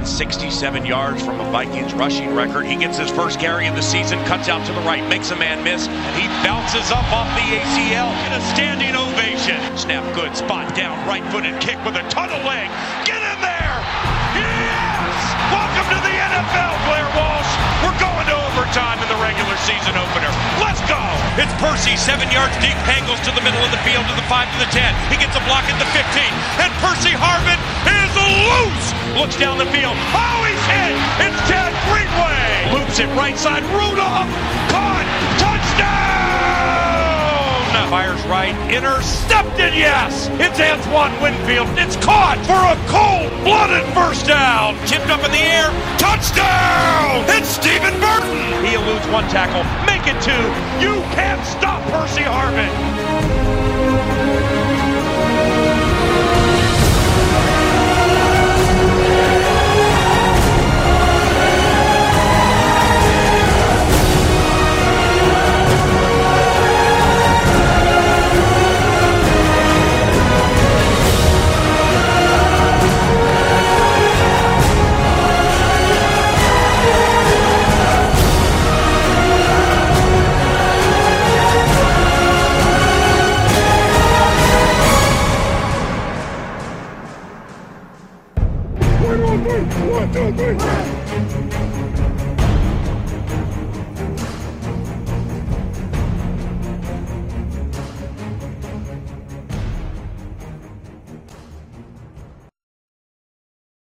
167 yards from a Vikings rushing record. He gets his first carry of the season, cuts out to the right, makes a man miss, and he bounces up off the ACL in a standing ovation. Snap good, spot down, right-footed kick with a ton of leg. Get in there! Yes! Welcome to the NFL, Blair Walsh. We're going to overtime in the regular season opener. Let's go! It's Percy, 7 yards deep, angles to the middle of the field, to the 5, to the 10. He gets a block at the 15, and Percy Harvin is loose! Looks down the field. Oh, he's hit! It's Chad Greenway! Loops it right side. Rudolph! Caught! Touchdown! Fires right. Intercepted, yes! It's Antoine Winfield. It's caught for a cold-blooded first down. Tipped up in the air. Touchdown! It's Stephen Burton! He eludes one tackle. Make it two. You can't stop Percy Harvin! One, two, three.